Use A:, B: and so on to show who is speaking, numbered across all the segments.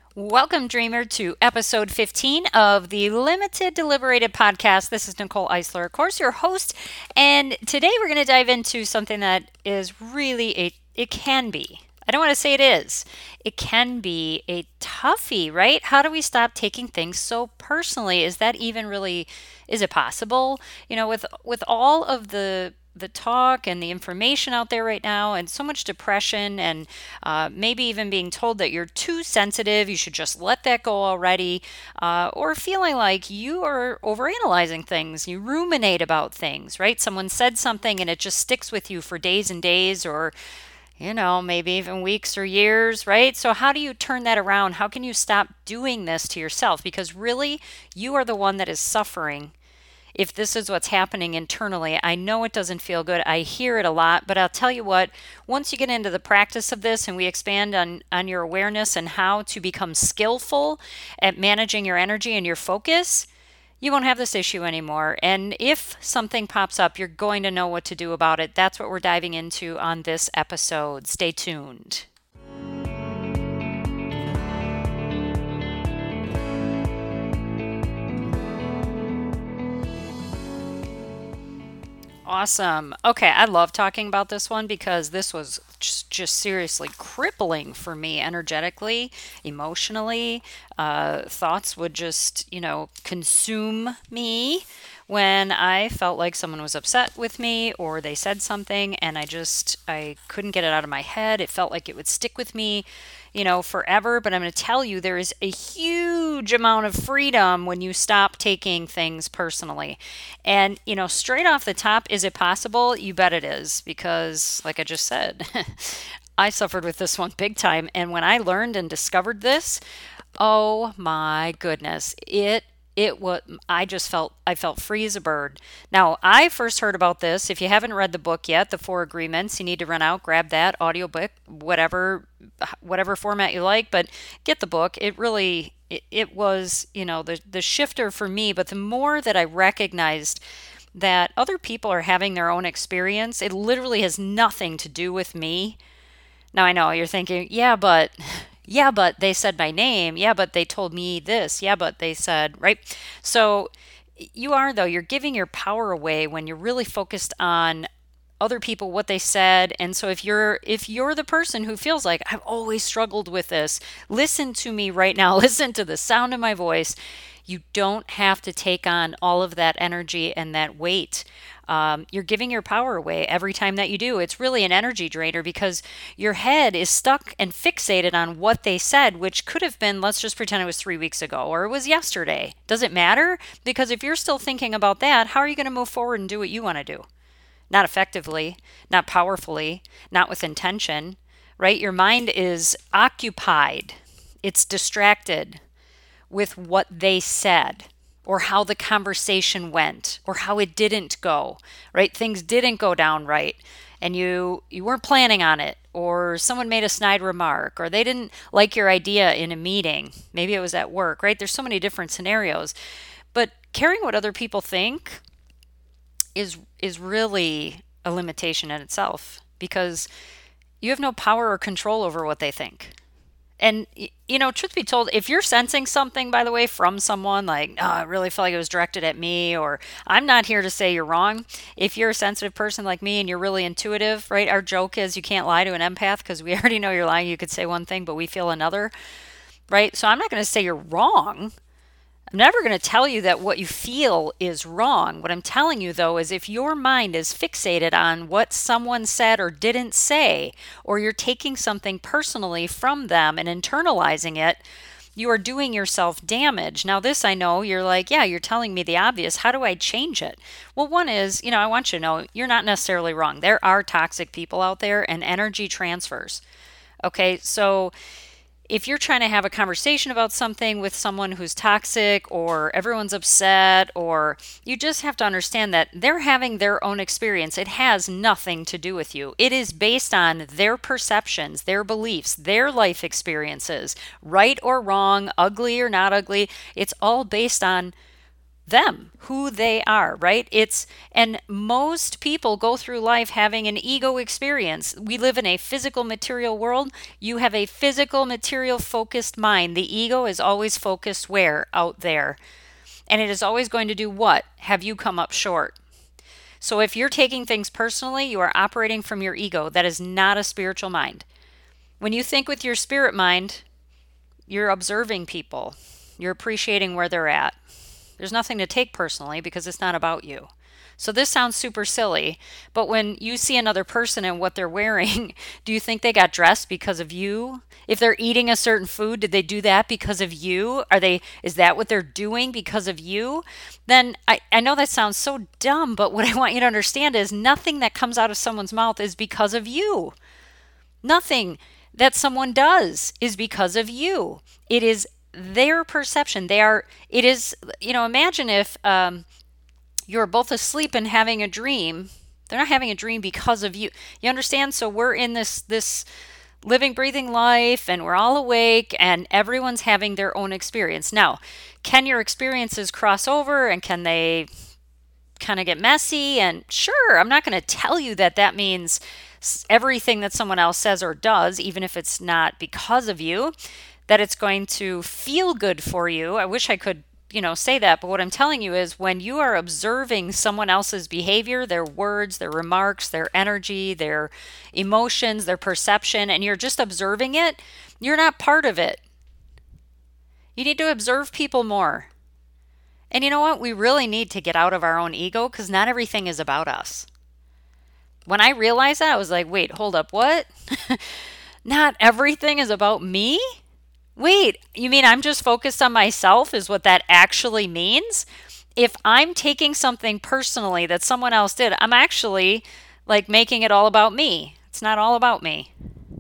A: Welcome, Dreamer, to episode 15 of the Limited Deliberated podcast. This is Nicole Eisler, of course, your host. And today we're going to dive into something that is really it can be. I don't want to say it is. It can be a toughie, right? How do we stop taking things so personally? Is that even really, is it possible? With all of the talk and the information out there right now, and so much depression, and maybe even being told that you're too sensitive, you should just let that go already, or feeling like you are overanalyzing things, you ruminate about things, right? Someone said something and it just sticks with you for days and days, or maybe even weeks or years, right? So, how do you turn that around? How can you stop doing this to yourself? Because really, you are the one that is suffering if this is what's happening internally. I know it doesn't feel good. I hear it a lot, but I'll tell you what, once you get into the practice of this and we expand on your awareness and how to become skillful at managing your energy and your focus, you won't have this issue anymore. And if something pops up, you're going to know what to do about it. That's what we're diving into on this episode. Stay tuned. Awesome. Okay, I love talking about this one because this was just seriously crippling for me energetically, emotionally. Thoughts would just, consume me when I felt like someone was upset with me or they said something and I couldn't get it out of my head. It felt like it would stick with me, forever. But I'm going to tell you, there is a huge amount of freedom when you stop taking things personally. And, straight off the top, is it possible? You bet it is. Because, like I just said, I suffered with this one big time. And when I learned and discovered this, oh my goodness, it was, I felt free as a bird. Now, I first heard about this. If you haven't read the book yet, The Four Agreements, you need to run out, grab that audiobook, whatever format you like, but get the book. It was, the shifter for me. But the more that I recognized that other people are having their own experience, it literally has nothing to do with me. Now I know you're thinking, yeah, but they said my name. Yeah, but they told me this. Yeah, but they said, right? So you are, though, you're giving your power away when you're really focused on other people, what they said. And so if you're the person who feels like I've always struggled with this, listen to me right now. Listen to the sound of my voice. You don't have to take on all of that energy and that weight. You're giving your power away every time that you do. It's really an energy drainer because your head is stuck and fixated on what they said, which could have been, let's just pretend it was 3 weeks ago or it was yesterday. Does it matter? Because if you're still thinking about that, how are you going to move forward and do what you want to do? Not effectively, not powerfully, not with intention, right? Your mind is occupied, it's distracted with what they said or how the conversation went or how it didn't go, right? Things didn't go down right and you weren't planning on it, or someone made a snide remark, or they didn't like your idea in a meeting. Maybe it was at work, right? There's so many different scenarios. But caring what other people think is really a limitation in itself because you have no power or control over what they think. And truth be told, if you're sensing something, by the way, from someone like, oh, I really felt like it was directed at me, or I'm not here to say you're wrong. If you're a sensitive person like me and you're really intuitive, right? Our joke is you can't lie to an empath because we already know you're lying. You could say one thing, but we feel another, right? So I'm not going to say you're wrong. I'm never going to tell you that what you feel is wrong. What I'm telling you, though, is if your mind is fixated on what someone said or didn't say, or you're taking something personally from them and internalizing it, you are doing yourself damage. Now, this I know you're like, yeah, you're telling me the obvious. How do I change it? Well, one is, I want you to know you're not necessarily wrong. There are toxic people out there and energy transfers. Okay, so if you're trying to have a conversation about something with someone who's toxic or everyone's upset, or you just have to understand that they're having their own experience. It has nothing to do with you. It is based on their perceptions, their beliefs, their life experiences, right or wrong, ugly or not ugly. It's all based on them, who they are, right? And most people go through life having an ego experience. We live in a physical material world. You have a physical material focused mind. The ego is always focused where? Out there. And it is always going to do what? Have you come up short? So if you're taking things personally, you are operating from your ego. That is not a spiritual mind. When you think with your spirit mind, you're observing people. You're appreciating where they're at. There's nothing to take personally because it's not about you. So this sounds super silly, but when you see another person and what they're wearing, do you think they got dressed because of you? If they're eating a certain food, did they do that because of you? Is that what they're doing because of you? Then I know that sounds so dumb, but what I want you to understand is nothing that comes out of someone's mouth is because of you. Nothing that someone does is because of you. It is their perception. Imagine if you're both asleep and having a dream. They're not having a dream because of you. You understand? So we're in this living, breathing life, and we're all awake, and everyone's having their own experience. Now, can your experiences cross over, and can they kind of get messy? And sure, I'm not going to tell you that means everything that someone else says or does, even if it's not because of you, that it's going to feel good for you. I wish I could, say that. But what I'm telling you is when you are observing someone else's behavior, their words, their remarks, their energy, their emotions, their perception, and you're just observing it, you're not part of it. You need to observe people more. And you know what? We really need to get out of our own ego because not everything is about us. When I realized that, I was like, wait, hold up, what? Not everything is about me? Wait, you mean I'm just focused on myself is what that actually means? If I'm taking something personally that someone else did, I'm actually like making it all about me. It's not all about me.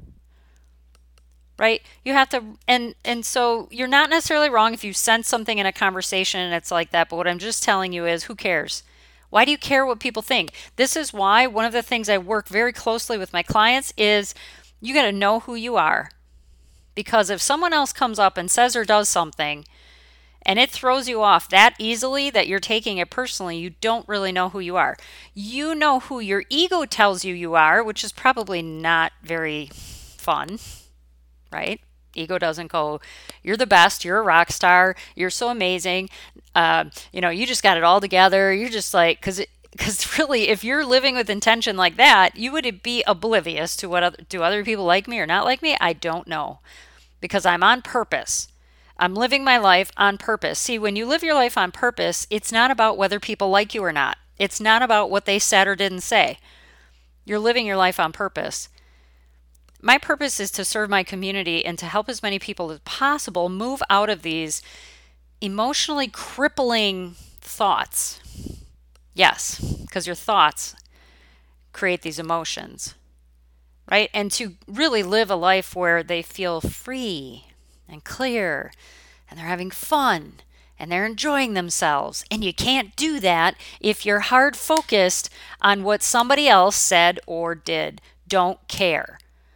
A: Right? You have to, and so you're not necessarily wrong if you sense something in a conversation and it's like that, but what I'm just telling you is who cares? Why do you care what people think? This is why one of the things I work very closely with my clients is you got to know who you are. Because if someone else comes up and says or does something and it throws you off that easily that you're taking it personally, you don't really know who you are. You know who your ego tells you are, which is probably not very fun, right? Ego doesn't go, you're the best, you're a rock star, you're so amazing, you just got it all together. You're just like, because really, if you're living with intention like that, you would be oblivious to do other people like me or not like me? I don't know. Because I'm on purpose. I'm living my life on purpose. See, when you live your life on purpose, it's not about whether people like you or not. It's not about what they said or didn't say. You're living your life on purpose. My purpose is to serve my community and to help as many people as possible move out of these emotionally crippling thoughts. Yes, because your thoughts create these emotions. Right? And to really live a life where they feel free and clear and they're having fun and they're enjoying themselves. And you can't do that if you're hard focused on what somebody else said or did. Don't care.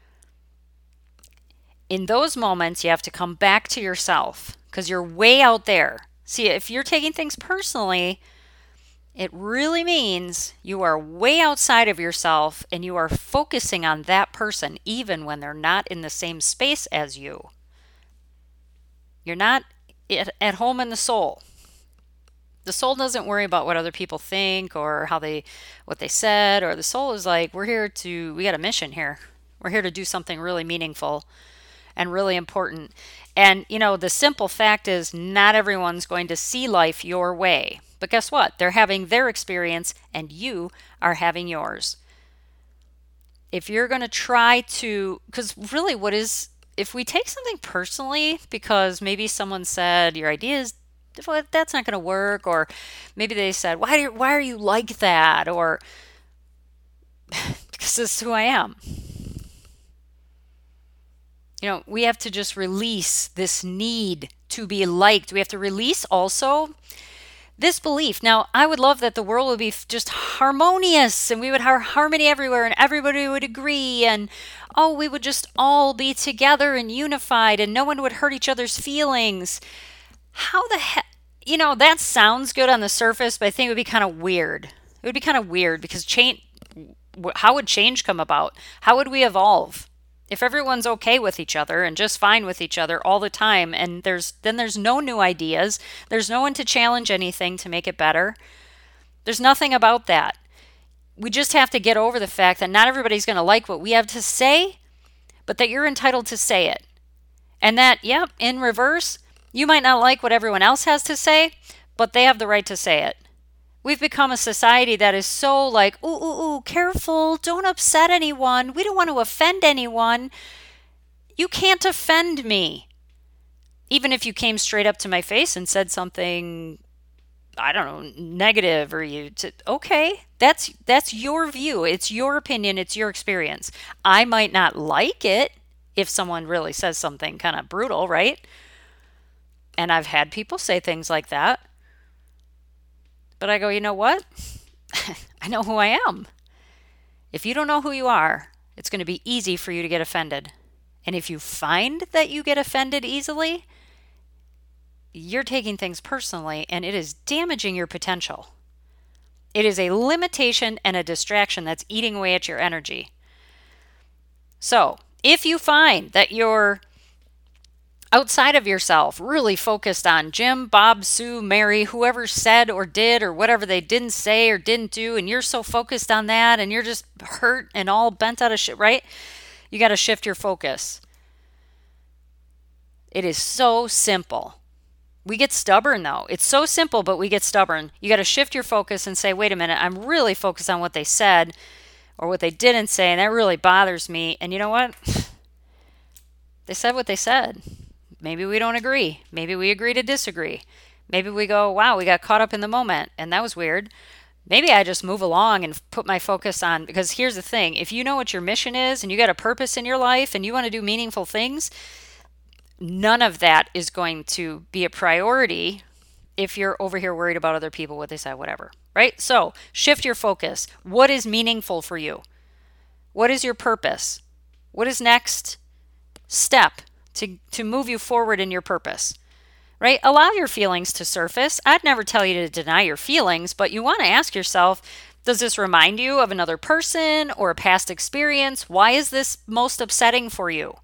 A: In those moments, you have to come back to yourself because you're way out there. See, if you're taking things personally, it really means you are way outside of yourself and you are focusing on that person even when they're not in the same space as you. You're not at home in the soul. The soul doesn't worry about what other people think or what they said, or the soul is like, we got a mission here. We're here to do something really meaningful and really important. And, the simple fact is not everyone's going to see life your way. But guess what? They're having their experience and you are having yours. If you're going to because really if we take something personally because maybe someone said your idea is, well, that's not going to work, or maybe they said, why are you like that? Or because this is who I am. We have to just release this need to be liked. We have to release also this belief. Now, I would love that the world would be just harmonious and we would have harmony everywhere and everybody would agree and, we would just all be together and unified and no one would hurt each other's feelings. How the heck? That sounds good on the surface, but I think it would be kind of weird. It would be kind of weird because change. How would change come about? How would we evolve? If everyone's okay with each other and just fine with each other all the time, and there's no new ideas, there's no one to challenge anything to make it better. There's nothing about that. We just have to get over the fact that not everybody's going to like what we have to say, but that you're entitled to say it. And that, yep, in reverse, you might not like what everyone else has to say, but they have the right to say it. We've become a society that is so like, ooh, careful, don't upset anyone. We don't want to offend anyone. You can't offend me. Even if you came straight up to my face and said something, I don't know, negative, or okay, that's your view. It's your opinion. It's your experience. I might not like it if someone really says something kind of brutal, right? And I've had people say things like that. But I go, you know what? I know who I am. If you don't know who you are, it's going to be easy for you to get offended. And if you find that you get offended easily, you're taking things personally and it is damaging your potential. It is a limitation and a distraction that's eating away at your energy. So, if you find that you're outside of yourself, really focused on Jim, Bob, Sue, Mary, whoever said or did or whatever they didn't say or didn't do, and you're so focused on that and you're just hurt and all bent out of shit, right? You got to shift your focus. It is so simple. We get stubborn though. It's so simple, but we get stubborn. You got to shift your focus and say, wait a minute, I'm really focused on what they said or what they didn't say, and that really bothers me. And you know what? They said what they said. Maybe we don't agree. Maybe we agree to disagree. Maybe we go, wow, we got caught up in the moment, and that was weird. Maybe I just move along and put my focus on, because here's the thing. If you know what your mission is and you got a purpose in your life and you want to do meaningful things, none of that is going to be a priority if you're over here worried about other people, what they say, whatever, right? So shift your focus. What is meaningful for you? What is your purpose? What is next step to move you forward in your purpose, right? Allow your feelings to surface. I'd never tell you to deny your feelings, but you want to ask yourself, does this remind you of another person or a past experience? Why is this most upsetting for you?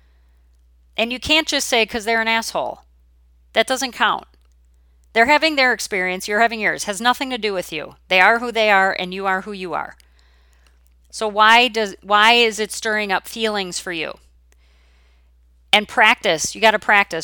A: And you can't just say because they're an asshole. That doesn't count. They're having their experience, you're having yours. It has nothing to do with you. They are who they are and you are who you are. So why is it stirring up feelings for you? And practice. You got to practice.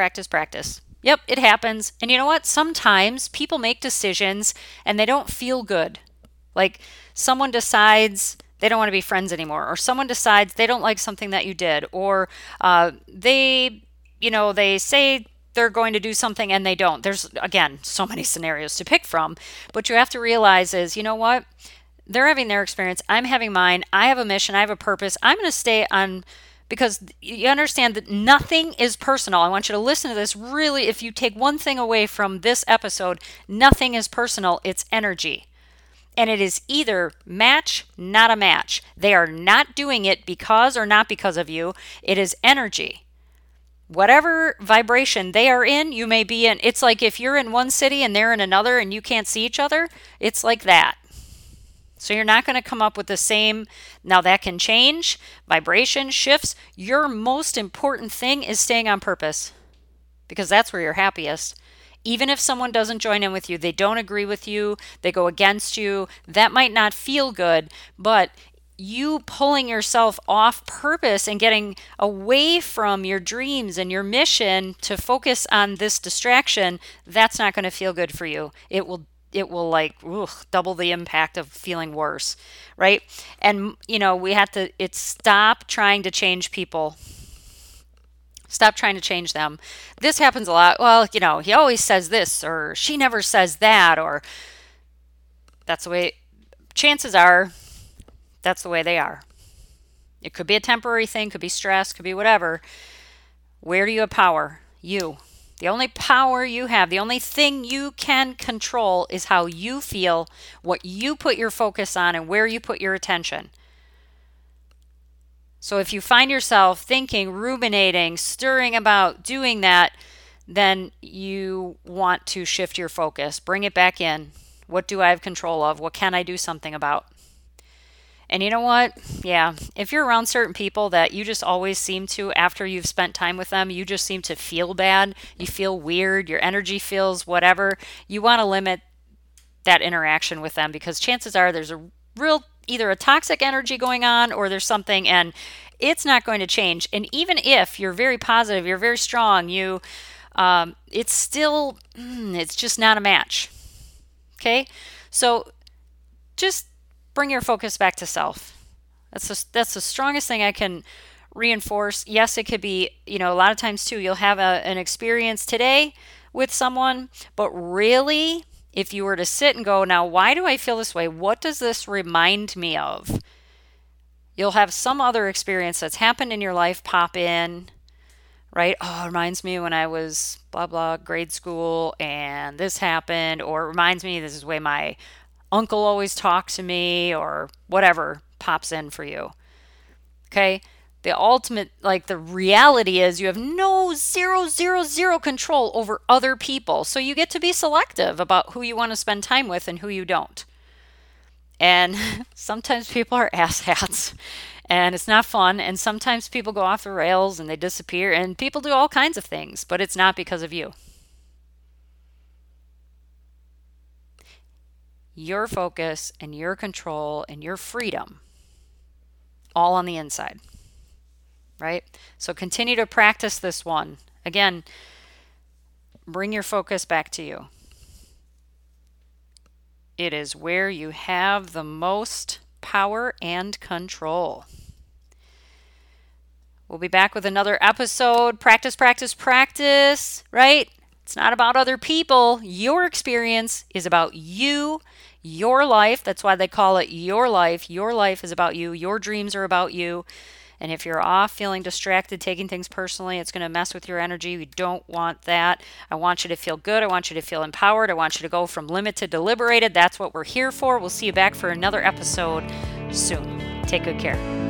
A: Yep, it happens. And you know what? Sometimes people make decisions and they don't feel good. Like someone decides they don't want to be friends anymore, or someone decides they don't like something that you did, or they say they're going to do something and they don't. There's, again, so many scenarios to pick from. But you have to realize is, you know what? They're having their experience. I'm having mine. I have a mission. I have a purpose. I'm going to stay on, because you understand that nothing is personal. I want you to listen to this really. If you take one thing away from this episode, nothing is personal. It's energy. And it is either match, not a match. They are not doing it because or not because of you. It is energy. Whatever vibration they are in, you may be in. It's like if you're in one city and they're in another and you can't see each other, it's like that. So you're not going to come up with the same. Now that can change. Vibration shifts. Your most important thing is staying on purpose, because that's where you're happiest. Even if someone doesn't join in with you, they don't agree with you, they go against you, that might not feel good, but you pulling yourself off purpose and getting away from your dreams and your mission to focus on this distraction, that's not going to feel good for you. It will double the impact of feeling worse, right? And we have to stop trying to change people. Stop trying to change them. This happens a lot. Well, he always says this, or she never says that, or that's the way. Chances are that's the way they are. It could be a temporary thing, could be stress, could be whatever. Where do you have power? You. The only power you have, the only thing you can control is how you feel, what you put your focus on, and where you put your attention. So if you find yourself thinking, ruminating, stirring about, doing that, then you want to shift your focus, bring it back in. What do I have control of? What can I do something about? And you know what? Yeah, if you're around certain people that you just always seem to, after you've spent time with them, you just seem to feel bad, you feel weird, your energy feels whatever, you want to limit that interaction with them because chances are there's a real either a toxic energy going on or there's something and it's not going to change. And even if you're very positive, you're very strong, it's still, it's just not a match. Okay? So just bring your focus back to self. That's the strongest thing I can reinforce. Yes, it could be, a lot of times too, you'll have an experience today with someone, but really, if you were to sit and go, now, why do I feel this way? What does this remind me of? You'll have some other experience that's happened in your life pop in, right? Oh, it reminds me when I was blah, blah, grade school and this happened, or it reminds me this is the way my uncle always talked to me, or whatever pops in for you. Okay? The ultimate, like the reality is you have no zero, zero, zero control over other people. So you get to be selective about who you want to spend time with and who you don't. And sometimes people are asshats and it's not fun. And sometimes people go off the rails and they disappear and people do all kinds of things, but it's not because of you. Your focus and your control and your freedom, all on the inside, right? So continue to practice this one. Again, bring your focus back to you. It is where you have the most power and control. We'll be back with another episode. Practice, practice, practice, right? It's not about other people. Your experience is about you, your life. That's why they call it your life. Your life is about you. Your dreams are about you. And if you're off feeling distracted, taking things personally, it's going to mess with your energy. We don't want that. I want you to feel good. I want you to feel empowered. I want you to go from limited to liberated. That's what we're here for. We'll see you back for another episode soon. Take good care.